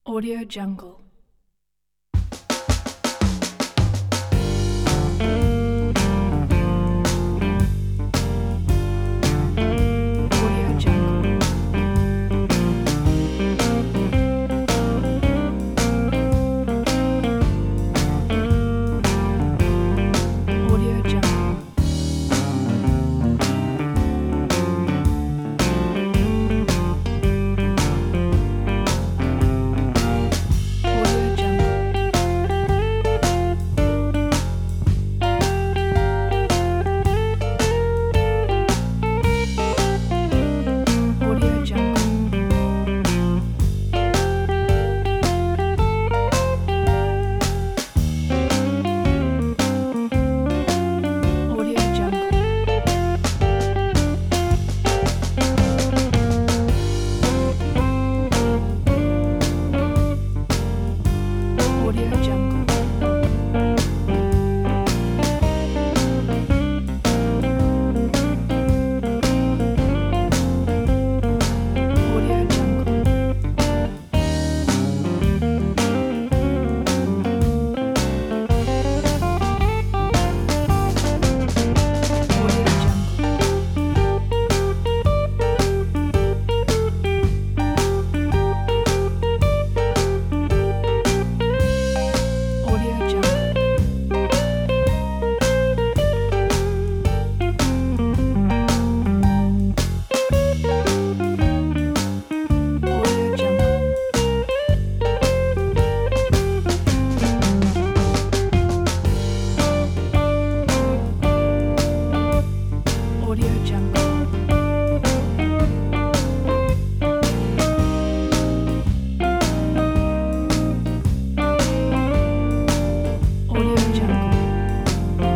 Audio Jungle. Audio Jungle. Audio Jungle. Audio Jungle. Audio Jungle. Audio Jungle. Audio Jungle. Audio Jungle. Audio Jungle. Audio Jungle. Audio Jungle. Audio Jungle. Audio Jungle.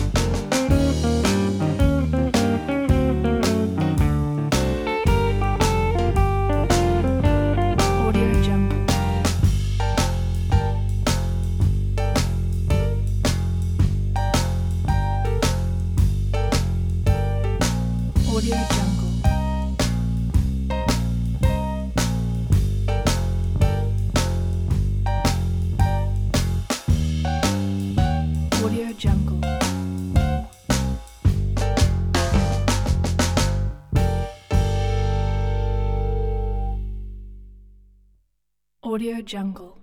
Audio Jungle. Audio Jungle. Audio Jungle. Audio Jungle.